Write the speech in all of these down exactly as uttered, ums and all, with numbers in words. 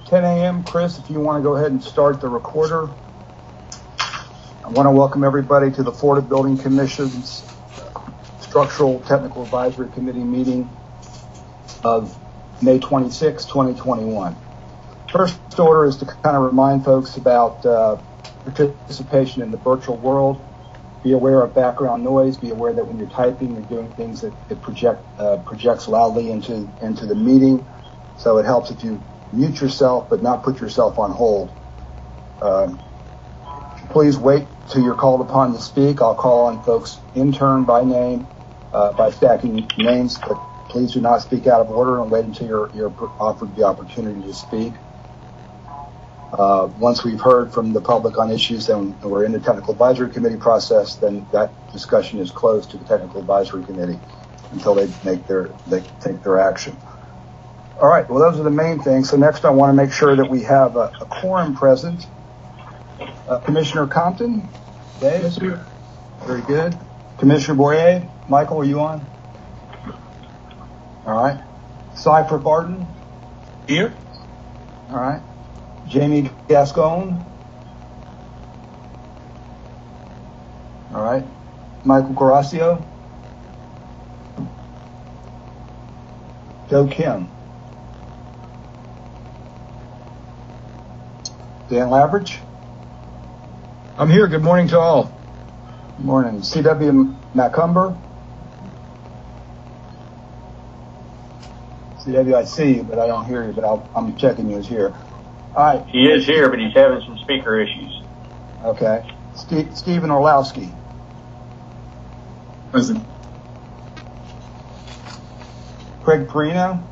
ten A M Chris, if you want to go ahead and start the recorder. I want to welcome everybody to the Florida Building Commission's Structural Technical Advisory Committee meeting of May twenty-sixth, twenty twenty-one. First order is to kind of remind folks about uh, participation in the virtual world. Be aware of background noise. Be aware that when you're typing, you're doing things that, that project uh, projects loudly into into the meeting. So it helps if you mute yourself, but not put yourself on hold. Uh, please wait till you're called upon to speak. I'll call on folks in turn by name, uh, by stacking names, but please do not speak out of order and wait until you're, you're offered the opportunity to speak. Uh, once we've heard from the public on issues and we're in the technical advisory committee process, then that discussion is closed to the technical advisory committee until they make their, they take their action. All right, well, those are the main things. So next I want to make sure that we have a, a quorum present. Uh, Commissioner Compton? Dave? Yes, sir. Very good. Commissioner Boyer? Michael, are you on? All right. Cypher Barton? Here. All right. Jamie Gascon? All right. Michael Garasio? Joe Kim? Dan Lavridge? I'm here. Good morning to all. Good morning. C W Macumber? C W, I see you, but I don't hear you, but I'll, I'm checking you as here. All right. He is here, but he's having some speaker issues. Okay. Steve, Stephen Orlowski? Present. Craig Perino?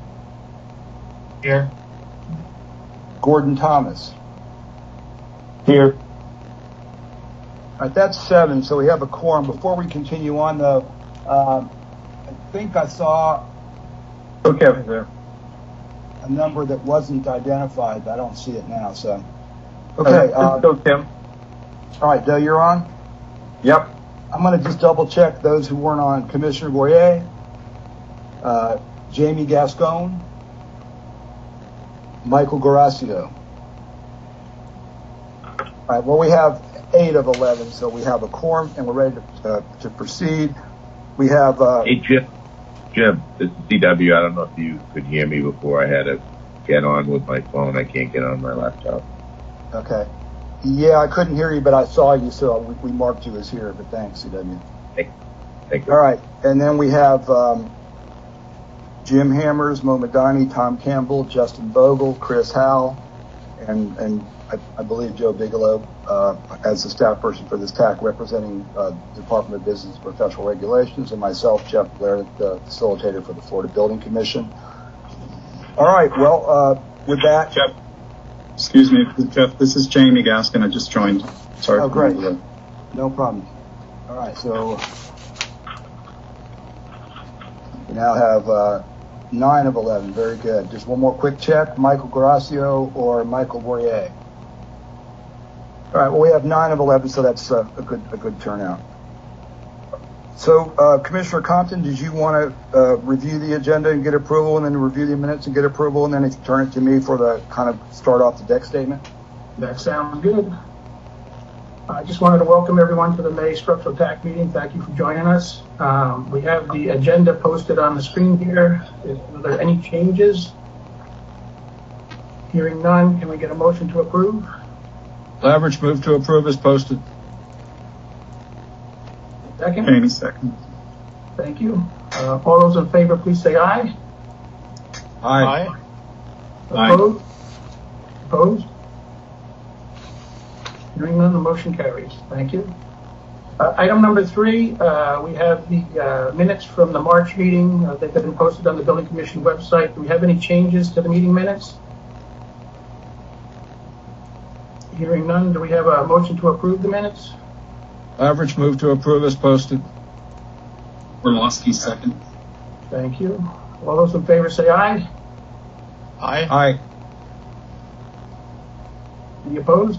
Here. Gordon Thomas? Here. All right, that's seven, so we have a quorum. Before we continue on, though, um, I think I saw Okay, there. a number that wasn't identified, but I don't see it now, so. Okay. Uh, Go, Tim. all right, Dale, you're on? Yep. I'm going to just double check those who weren't on. Commissioner Boyer, uh, Jamie Gascon, Michael Garasio. All right, well, we have eight of eleven, so we have a quorum, and we're ready to, uh, to proceed. We have... Uh, Hey, Jim. Jim, this is C W. I don't know if you could hear me before. I had to get on with my phone. I can't get on my laptop. Okay. Yeah, I couldn't hear you, but I saw you, so we, we marked you as here, but thanks, C W. Thank, thank you. All right, and then we have um, Jim Hammers, Mo Madani, Tom Campbell, Justin Bogle, Chris Howell, and, and I, I believe Joe Bigelow uh, as the staff person for this T A C representing uh, the Department of Business and Professional Regulations, and myself, Jeff Blair, the facilitator for the Florida Building Commission. All right, well, uh, with that... Jeff, excuse me, Jeff, this is Jamie Gaskin. I just joined. Sorry. Oh, great. No problem. All right, so we now have uh, nine of eleven. Very good. Just one more quick check. Michael Garasio or Michael Boyer? All right, well, we have nine of eleven, so that's uh, a good a good turnout. So, uh, Commissioner Compton, did you want to uh, review the agenda and get approval, and then review the minutes and get approval, and then turn it to me for the kind of start off the deck statement? That sounds good. I just wanted to welcome everyone to the May Structural T A C meeting. Thank you for joining us. Um, we have the agenda posted on the screen here. Is, are there any changes? Hearing none, can we get a motion to approve? Lavridge, move to approve as posted. Second? Jamie, second. Thank you. Uh, all those in favor, please say aye. Aye. Aye. Opposed? Opposed? Hearing none, the motion carries. Thank you. Uh, item number three, uh, we have the uh, minutes from the March meeting. Uh, they've been posted on the Building Commission website. Do we have any changes to the meeting minutes? Hearing none, do we have a motion to approve the minutes? Lavridge, move to approve as posted. Orlowski, second. Thank you. All those in favor say aye. Aye. Aye. Any opposed?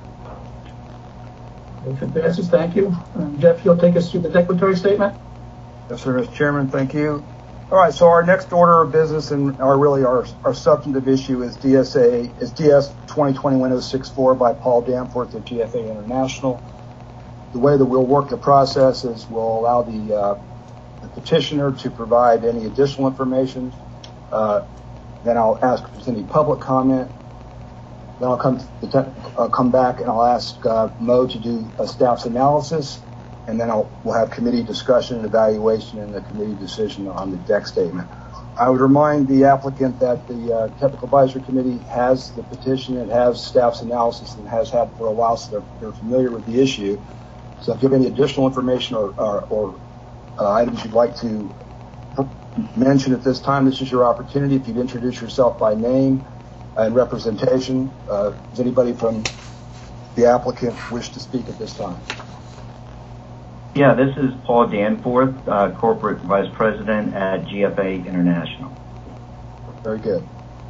Motion passes. Thank you. Um, Jeff, you'll take us through the declaratory statement? Yes, sir, Mister Chairman. Thank you. All right, so our next order of business and our really our, our substantive issue is D S A is D S twenty twenty-one oh sixty-four by Paul Danforth of G F A International. The way that we'll work the process is we'll allow the, uh, the petitioner to provide any additional information. Uh, then I'll ask if there's any public comment. Then I'll come to I'll come back and I'll ask uh, Mo to do a staff's analysis. And then I'll, we'll have committee discussion and evaluation and the committee decision on the deck statement. I would remind the applicant that the uh, Technical Advisory Committee has the petition, it has staff's analysis, and has had for a while, so they're, they're familiar with the issue. So if you have any additional information or, or, or uh, items you'd like to mention at this time, this is your opportunity. If you'd introduce yourself by name and representation. Uh, does anybody from the applicant wish to speak at this time? Yeah, this is Paul Danforth, uh, Corporate Vice President at G F A International. Very good.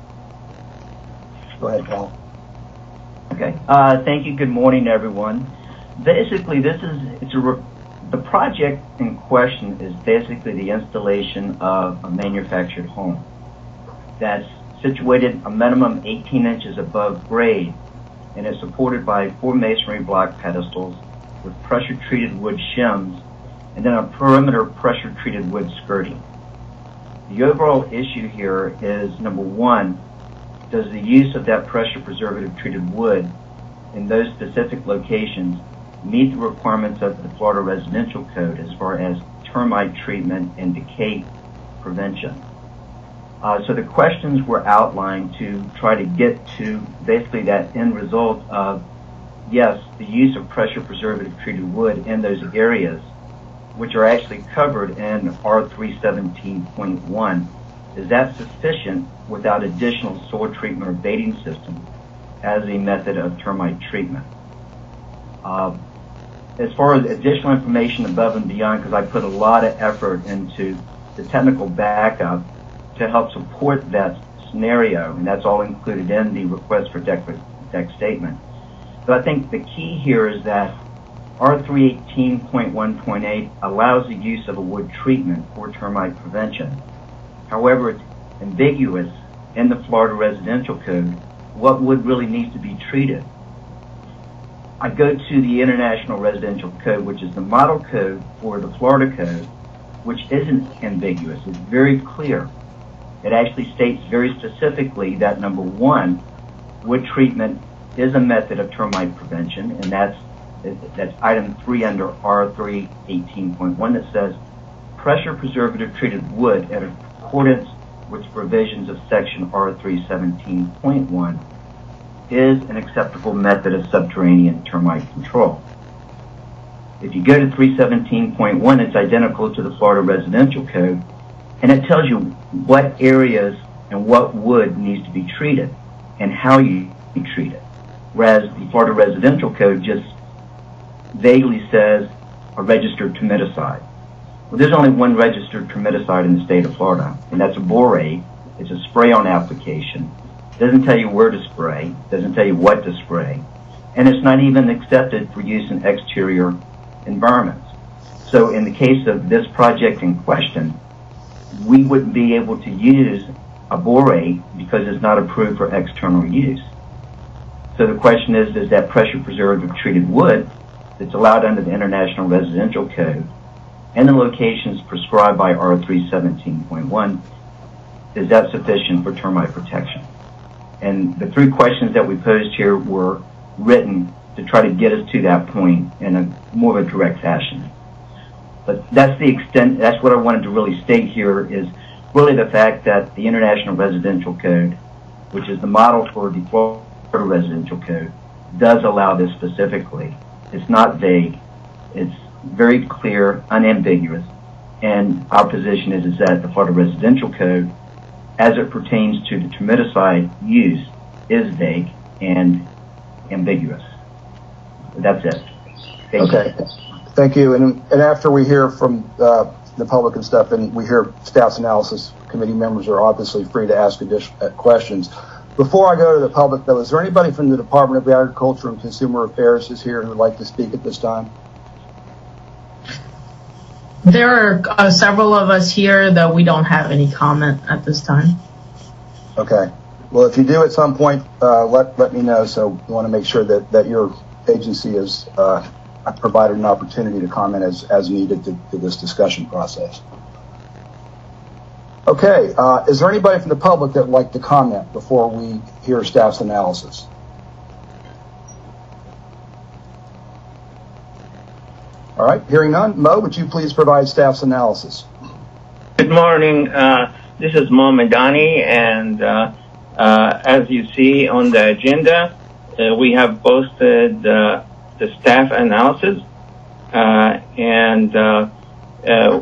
Go ahead, Paul. Okay. Uh, thank you. Good morning, everyone. Basically, this is it's a re- the project in question is basically the installation of a manufactured home that's situated a minimum eighteen inches above grade and is supported by four masonry block pedestals with pressure-treated wood shims, and then a perimeter pressure-treated wood skirting. The overall issue here is, number one, does the use of that pressure preservative-treated wood in those specific locations meet the requirements of the Florida Residential Code as far as termite treatment and decay prevention? Uh, so the questions were outlined to try to get to basically that end result of yes, the use of pressure preservative treated wood in those areas, which are actually covered in R three seventeen point one, is that sufficient without additional soil treatment or baiting system as a method of termite treatment? Uh, as far as additional information above and beyond, because I put a lot of effort into the technical backup to help support that scenario, and that's all included in the request for deck, deck statement. So I think the key here is that R three eighteen point one point eight allows the use of a wood treatment for termite prevention. However, it's ambiguous in the Florida Residential Code what wood really needs to be treated. I go to the International Residential Code, which is the model code for the Florida Code, which isn't ambiguous. It's very clear. It actually states very specifically that, number one, wood treatment is a method of termite prevention, and that's that's item three under R three eighteen point one that says pressure preservative treated wood in accordance with provisions of section R three seventeen point one is an acceptable method of subterranean termite control. If you go to three seventeen point one, it's identical to the Florida Residential Code, and it tells you what areas and what wood needs to be treated and how you treat it. Whereas the Florida Residential Code just vaguely says a registered termiticide. Well, there's only one registered termiticide in the state of Florida, and that's a borate. It's a spray-on application. It doesn't tell you where to spray, doesn't tell you what to spray, and it's not even accepted for use in exterior environments. So in the case of this project in question, we wouldn't be able to use a borate because it's not approved for external use. So the question is, does that pressure preservative treated wood that's allowed under the International Residential Code and the locations prescribed by R three seventeen point one, is that sufficient for termite protection? And the three questions that we posed here were written to try to get us to that point in a more of a direct fashion. But that's the extent, that's what I wanted to really state here, is really the fact that the International Residential Code, which is the model for the Florida Residential Code, does allow this specifically. It's not vague. It's very clear, unambiguous. And our position is, is that the Florida Residential Code, as it pertains to the termiticide use, is vague and ambiguous. That's it. Thank okay. You. Thank you. And, and after we hear from uh, the public and stuff, and we hear staff's analysis, committee members are obviously free to ask additional questions. Before I go to the public, though, is there anybody from the Department of Agriculture and Consumer Affairs is here who would like to speak at this time? There are uh, several of us here that we don't have any comment at this time. Okay. Well, if you do at some point, uh, let let me know. So we want to make sure that, that your agency has uh, provided an opportunity to comment as, as needed to, to this discussion process. Okay. Uh, is there anybody from the public that would like to comment before we hear staff's analysis? All right. Hearing none. Mo, would you please provide staff's analysis? Good morning. Uh, this is Mo Madani, and uh, uh, as you see on the agenda, uh, we have posted uh, the staff analysis, uh, and uh, uh,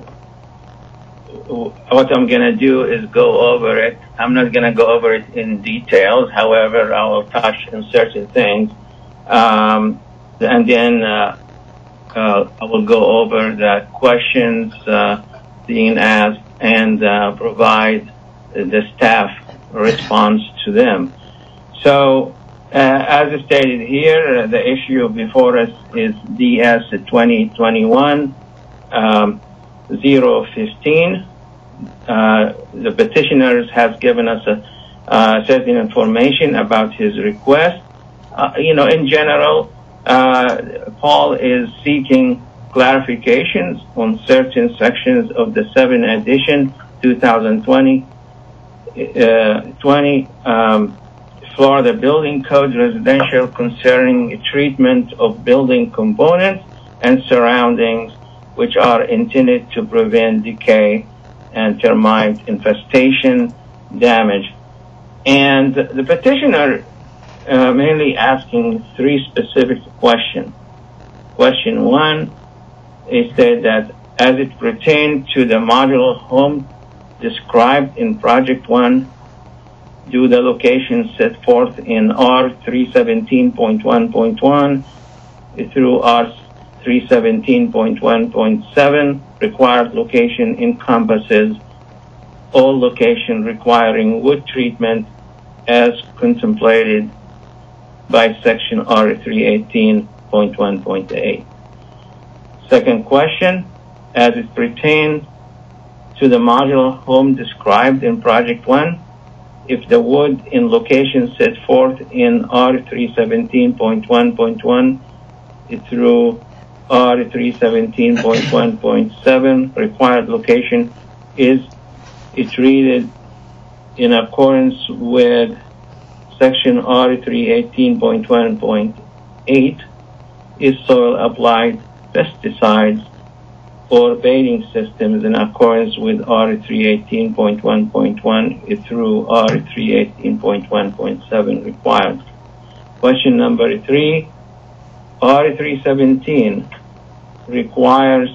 what I'm going to do is go over it. I'm not going to go over it in details. However, I will touch on certain things, um, and then uh, uh, I will go over the questions uh, being asked and uh, provide the staff response to them. So, uh, as stated here, uh, the issue before us is D S twenty twenty-one um, zero fifteen. Uh, the petitioners has given us a uh, certain information about his request. Uh, you know, in general, uh, Paul is seeking clarifications on certain sections of the seventh edition, twenty twenty, uh, twenty um, Florida Building Code residential concerning treatment of building components and surroundings, which are intended to prevent decay and termite infestation damage. And the petitioner uh, mainly asking three specific questions. Question one is said that as it pertains to the modular home described in Project One, do the locations set forth in R three seventeen point one point one through R three seventeen point one point seven required location encompasses all location requiring wood treatment as contemplated by section R three eighteen point one point eight. Second question, as it pertains to the modular home described in Project One, if the wood in location set forth in R three seventeen point one point one through R three seventeen point one point seven required location is treated in accordance with section R three eighteen point one point eight, is soil applied pesticides or baiting systems in accordance with R three eighteen point one point one through R three eighteen point one point seven required. Question number three, R three seventeen requires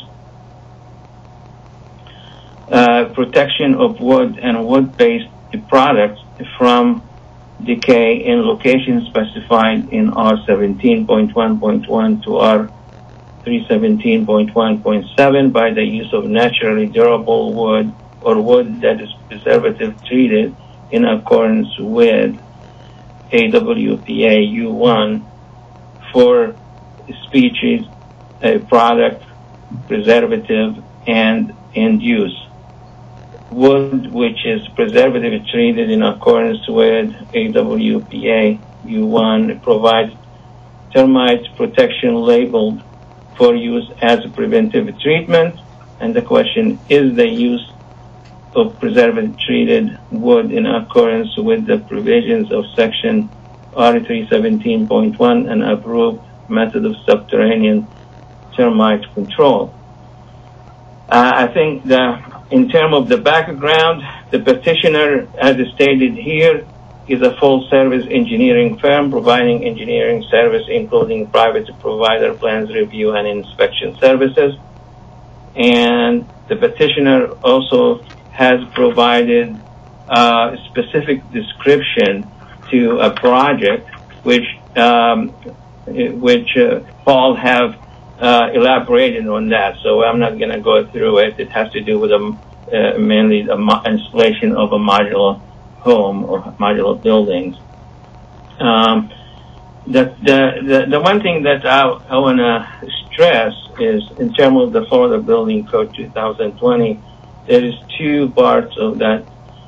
uh, protection of wood and wood-based products from decay in locations specified in R seventeen point one point one to R three seventeen point one point seven by the use of naturally durable wood or wood that is preservative treated in accordance with A W P A U one for species, a product, preservative, and end use. Wood which is preservative treated in accordance with A W P A U one provides termite protection labeled for use as a preventive treatment. And the question, is the use of preservative treated wood in accordance with the provisions of section R three seventeen point one and approved method of subterranean termite control? Uh, I think that in terms of the background, the petitioner, as stated here, is a full-service engineering firm providing engineering service, including private provider plans review and inspection services. And the petitioner also has provided a specific description to a project which um, which uh, Paul have uh, elaborated on that. So I'm not going to go through it. It has to do with a, uh, mainly the mo- installation of a modular home or modular buildings. Um, the, the, the, the one thing that I, I want to stress is in terms of the Florida Building Code two thousand twenty, there is two parts of that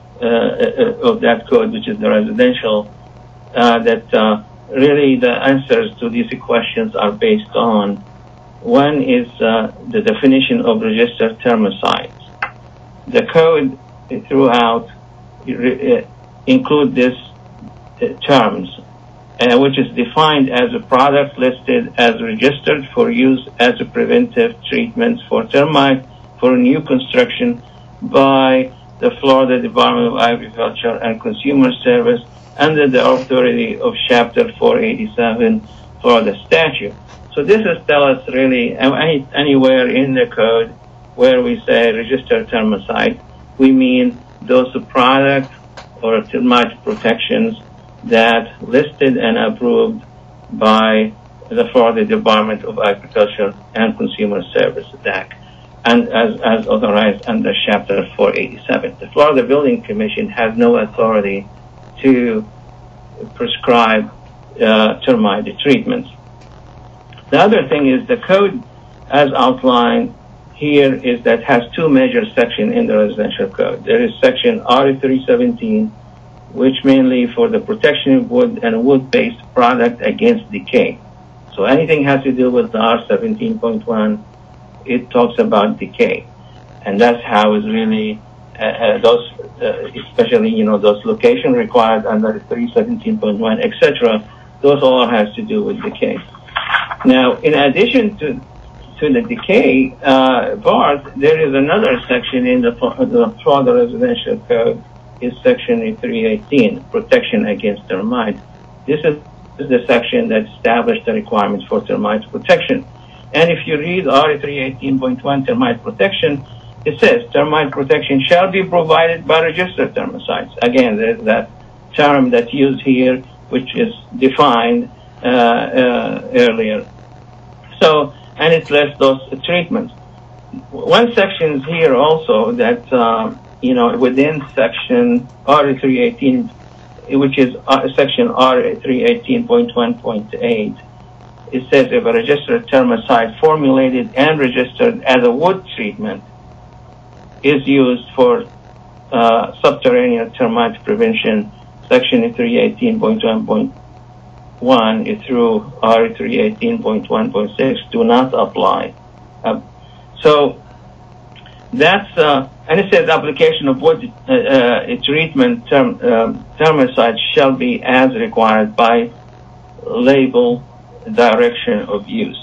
uh, of that code, which is the residential, uh, that uh, really the answers to these questions are based on. One is uh, the definition of registered termicides. The code throughout uh, include these uh, terms, uh, which is defined as a product listed as registered for use as a preventive treatment for termite for new construction by the Florida Department of Agriculture and Consumer Service under the authority of Chapter four eighty-seven Florida statute. So this is tell us really any, anywhere in the code where we say registered termicide, we mean those products or termite protections that listed and approved by the Florida Department of Agriculture and Consumer Service Act, and as, as authorized under Chapter four eighty-seven. The Florida Building Commission has no authority to prescribe uh, termite treatments. The other thing is the code, as outlined here, is that has two major sections in the residential code. There is section R three seventeen, which mainly for the protection of wood and wood-based product against decay. So anything has to do with the R seventeen point one, it talks about decay. And that's how it's really, uh, uh, those, uh, especially, you know, those location required under three seventeen point one, et cetera, those all has to do with decay. Now, in addition to to the decay uh, part, there is another section in the, the Florida Residential Code, is section three eighteen, protection against termites. This is the section that established the requirements for termite protection. And if you read R three eighteen point one, termite protection, it says termite protection shall be provided by registered termicides. Again, there's that term that's used here, which is defined uh, uh, earlier. So, and it lists those treatments. One section is here also that, uh, you know, within section R three eighteen, which is uh, section R three eighteen point one point eight, it says if a registered termicide formulated and registered as a wood treatment is used for uh, subterranean termite prevention, section three eighteen point one point one through R three eighteen point one point six do not apply. Uh, so that's, uh, and it says application of wood uh, uh, treatment term, um, termicides shall be as required by label direction of use.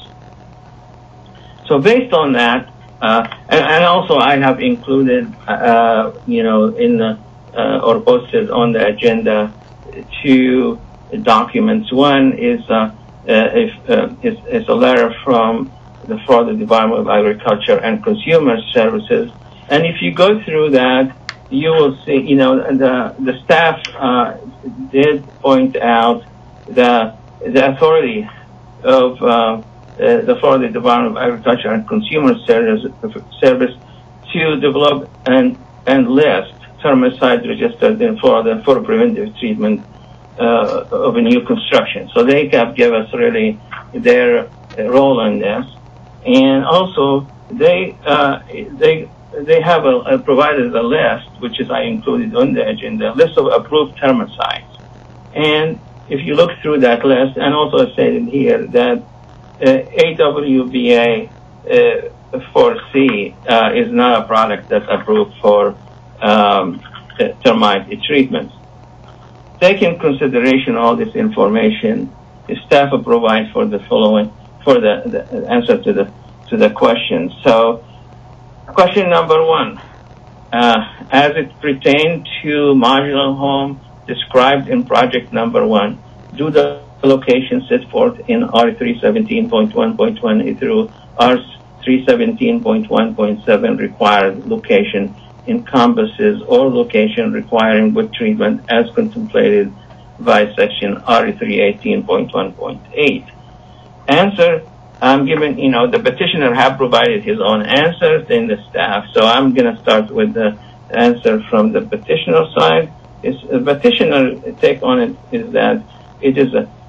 So based on that, uh, and, and also I have included, uh, you know, in the, uh, or posted on the agenda two documents. One is, uh, uh, if, uh, is, is a letter from the Florida Department of Agriculture and Consumer Services. And if you go through that, you will see, you know, the, the staff uh, did point out the, the authority of uh, uh, the Florida Department of Agriculture and Consumer Service, Service to develop and, and list termicides registered in Florida for preventive treatment uh, of a new construction. So they have given us really their role in this. And also, they uh, they they have a, a provided a list, which is I included on the agenda, a list of approved termicides. And if you look through that list, and also stated here that uh, A W B A uh, four C uh, is not a product that's approved for um, termite treatments. Take in consideration all this information. The staff will provide for the following. For the, the answer to the to the question. So, question number one, uh, as it pertains to modular home described in project number one, do the locations set forth in R three seventeen point one point one through R three seventeen point one point seven required location encompasses or location requiring wood treatment as contemplated by section R three eighteen point one point eight? Answer, I'm giving, you know, the petitioner have provided his own answers in the staff, so I'm going to start with the answer from the petitioner side. Is the petitioner take on it is that it is a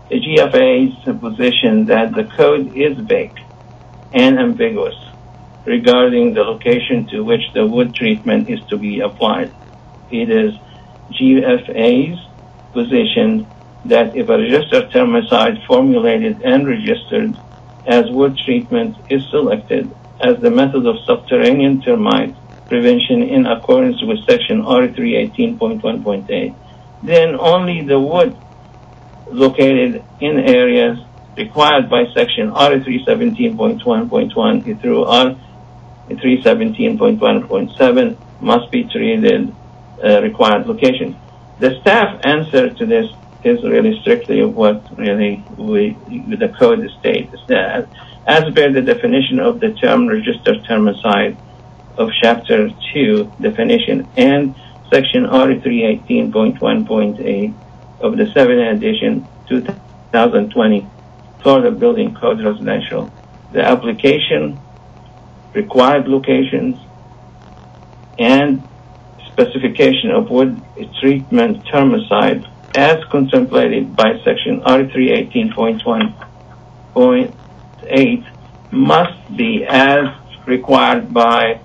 the G F A's position that the code is vague and ambiguous regarding the location to which the wood treatment is to be applied. It is G F A's position that if a registered termicide formulated and registered as wood treatment is selected as the method of subterranean termite prevention in accordance with section R three eighteen point one point eight, then only the wood located in areas required by section R three seventeen point one point one through R three seventeen point one point seven must be treated uh, required location. The staff answer to this is really strictly what really we, the code states, that as per the definition of the term registered termicide of chapter two definition and section R three eighteen point one point eight of the seventh edition two thousand twenty Florida Building Code Residential, the application, required locations, and specification of wood treatment termicide as contemplated by section R three eighteen point one point eight must be as required by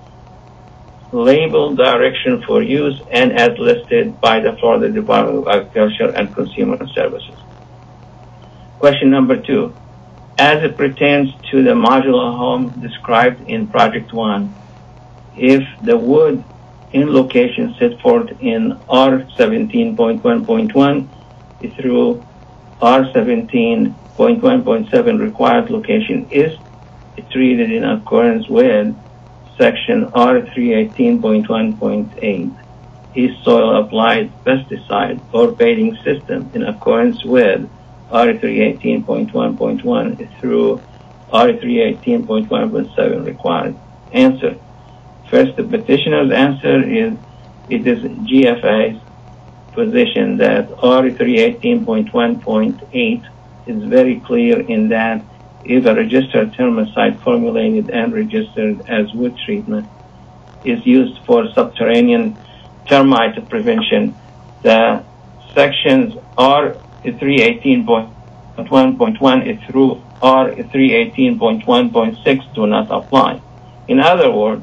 label direction for use and as listed by the Florida Department of Agriculture and Consumer Services. Question number two, as it pertains to the modular home described in Project One, if the wood in location set forth in R seventeen point one point one through R seventeen point one point seven required location is treated in accordance with section R three eighteen point one point eight, is soil applied pesticide or baiting system in accordance with R three eighteen point one point one through R three eighteen point one point seven required? Answer. First, the petitioner's answer is it is G F A's position that R three eighteen point one point eight is very clear in that if a registered termicide formulated and registered as wood treatment is used for subterranean termite prevention, the sections R three eighteen point one point one through R three eighteen point one point six do not apply. In other words,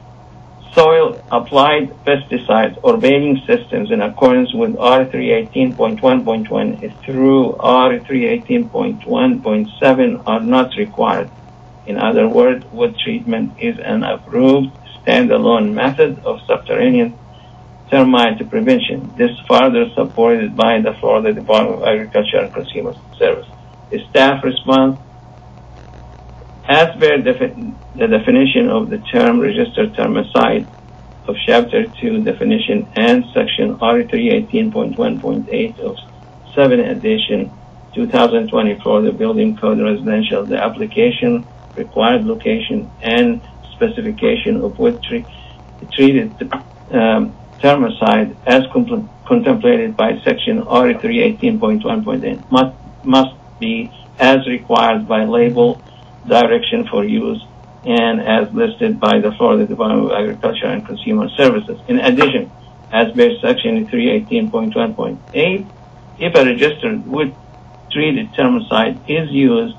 soil applied pesticides or baiting systems in accordance with R three eighteen point one point one through R three eighteen point one point seven are not required. In other words, wood treatment is an approved standalone method of subterranean termite prevention. This further supported by the Florida Department of Agriculture and Consumer Service. The staff response, as per defi- the definition of the term registered termicide of chapter two definition and section R three eighteen point one point eight of seventh edition two thousand twenty Florida Building Code Residential, the application, required location, and specification of wood tre- treated um, termicide as compl- contemplated by section R three eighteen point one point eight must, must be as required by label direction for use and as listed by the Florida Department of Agriculture and Consumer Services. In addition, as per section three eighteen point one point eight, if a registered wood treated termicide is used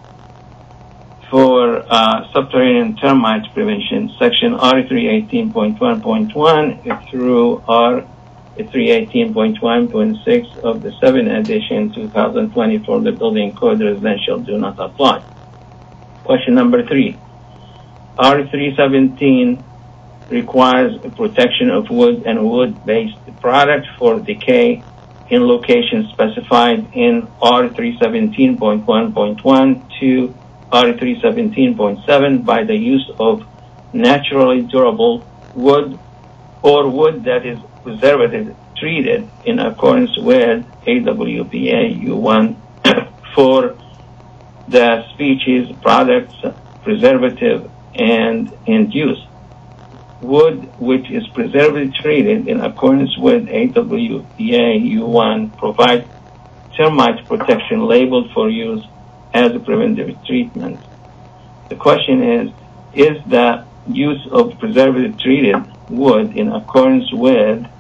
for uh, subterranean termite prevention, section R three eighteen point one point one through R three eighteen point one point six of the seventh edition two thousand twenty Florida Building Code Residential do not apply. Question number three. R three seventeen requires protection of wood and wood-based product for decay in locations specified in R three seventeen point one point one to R three seventeen point seven by the use of naturally durable wood or wood that is preservative treated in accordance with A W P A U one for the species, products, preservative, and induce. Wood which is preservative treated in accordance with A W P A U one provides termite protection labeled for use as a preventive treatment. The question is, is the use of preservative treated wood in accordance with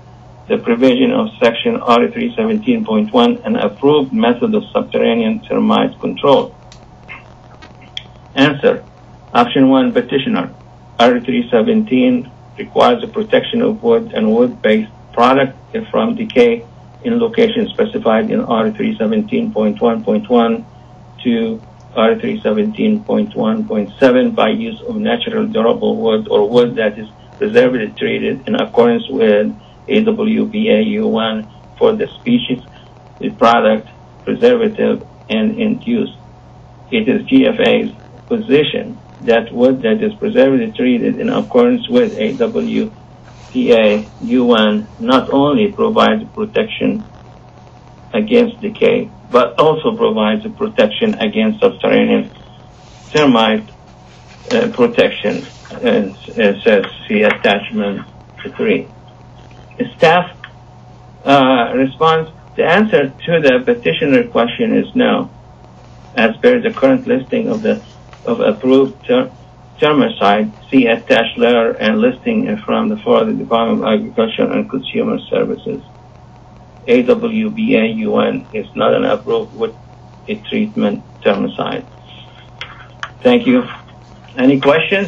the provision of section R three seventeen point one, an approved method of subterranean termite control? Answer. Option one, petitioner. R three seventeen requires the protection of wood and wood-based product from decay in locations specified in R three seventeen point one point one to R three seventeen point one point seven by use of natural durable wood or wood that is preservative treated in accordance with A W P A U one for the species, the product, preservative, and induced. It is G F A's position that wood that is preservative treated in accordance with A W P A U one not only provides protection against decay, but also provides protection against subterranean termite uh, protection, as uh, says see attachment three. Staff uh, response, the answer to the petitioner question is no, as per the current listing of the of approved ter termicide, see attached letter and listing from the Florida Department of Agriculture and Consumer Services. A W B A U N is not an approved wood treatment termicide. Thank you. Any questions?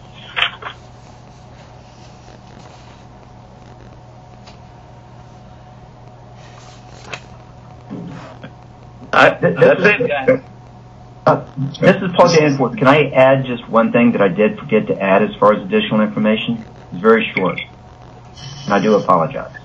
Uh, th that's it, guys. Uh, this is Paul Danforth. Can I add just one thing that I did forget to add as far as additional information? It's very short, and I do apologize.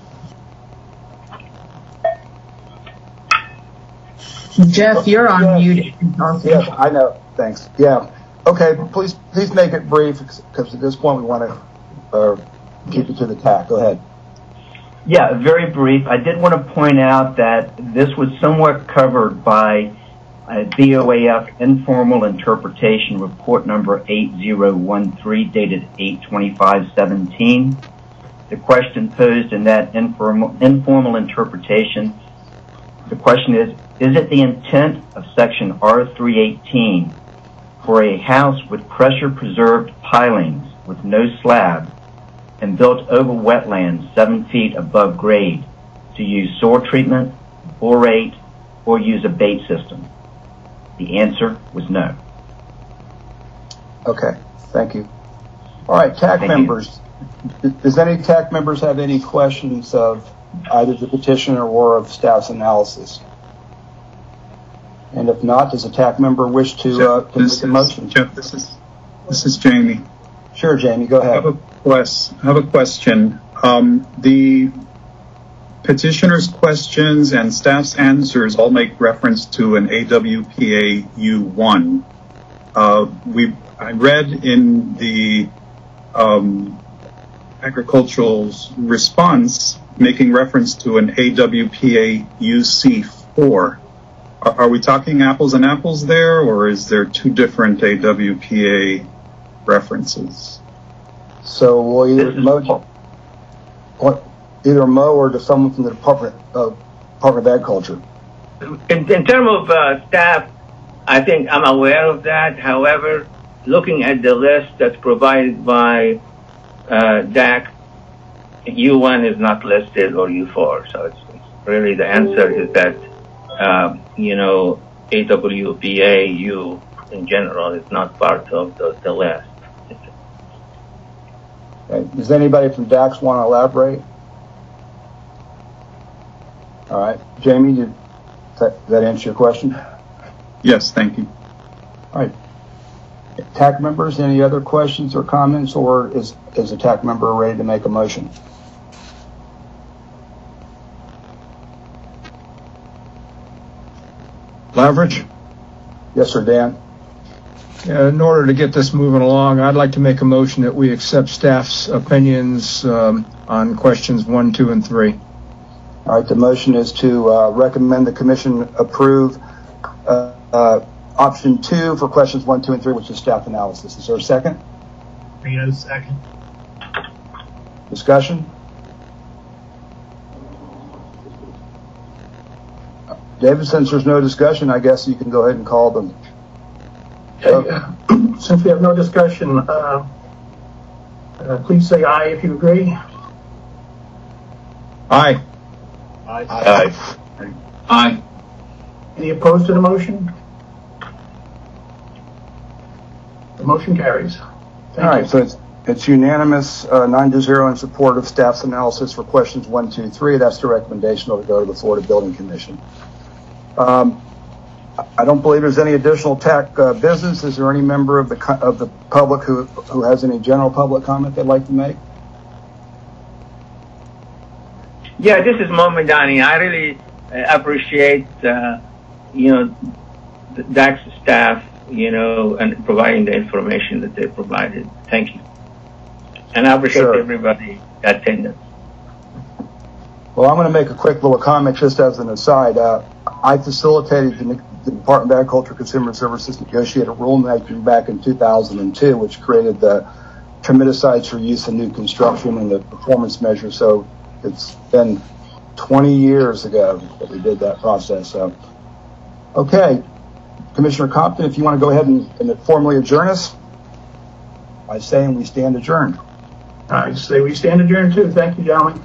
Jeff, you're on yes. mute. Yes, I know. Thanks. Yeah. Okay. Please, please make it brief because at this point we want to uh, keep it to the tack. Go ahead. Yeah, very brief. I did want to point out that this was somewhat covered by uh, B O A F Informal Interpretation Report number eight zero one three dated eight twenty-five seventeen. The question posed in that informal, informal interpretation, the question is, is it the intent of section R three eighteen for a house with pressure-preserved pilings with no slab and built over wetlands seven feet above grade to use soil treatment, borate, or use a bait system? The answer was no. Okay, thank you. All right, T A C Thank members. You. Does any T A C members have any questions of either the petitioner or of staff's analysis? And if not, does a T A C member wish to, Jeff, uh, to this make a is, motion? Jeff, this is this is Jamie. Sure, Jamie, go I ahead. have a quest. I have a question. Um, the petitioner's questions and staff's answers all make reference to an A W P A U one. Uh, we I read in the um, agricultural's response making reference to an A W P A U C four. Are, are we talking apples and apples there, or is there two different A W P A references? So we'll either Mo, either Mo or to someone from the Department of Department of Agriculture. In, in terms of uh, staff, I think I'm aware of that. However, looking at the list that's provided by uh, D A C, U one is not listed or U four. So it's, it's really the answer is that, uh, you know, A W P A U in general is not part of the, the list. Okay. Does anybody from D A C want to elaborate? All right, Jamie, did that, does that answer your question? Yes, thank you. All right. T A C members, any other questions or comments, or is, is a T A C member ready to make a motion? Lavridge? Yes, sir, Dan. Uh, in order to get this moving along, I'd like to make a motion that we accept staff's opinions um, on questions one, two, and three. All right, the motion is to uh, recommend the commission approve uh, uh, option two for questions one, two, and three, which is staff analysis. Is there a second? Reno, second. Discussion? David, since there's no discussion, I guess you can go ahead and call them. Okay. Uh, since we have no discussion, uh, uh, please say aye if you agree. Aye. Aye. Aye. Any opposed to the motion? The motion carries. Thank All right, you. so it's, it's unanimous, uh, nine to zero in support of staff's analysis for questions one, two, three. That's the recommendation. It'll go to the Florida Building Commission. Um, I don't believe there's any additional T A C uh, business. Is there any member of the co- of the public who who has any general public comment they'd like to make? Yeah, this is Mohammedani. I really uh, appreciate, uh, you know, the D A C staff, you know, and providing the information that they provided. Thank you. And I appreciate Sure. everybody attendance. Well, I'm going to make a quick little comment just as an aside. Uh, I facilitated the, the Department of Agriculture Consumer Services negotiated rulemaking back in two thousand two, which created the termiticides for use in new construction and the performance measure. So it's been twenty years ago that we did that process. So, okay, Commissioner Compton, if you want to go ahead and, and formally adjourn us by saying we stand adjourned. I say we stand adjourned too. Thank you, gentlemen.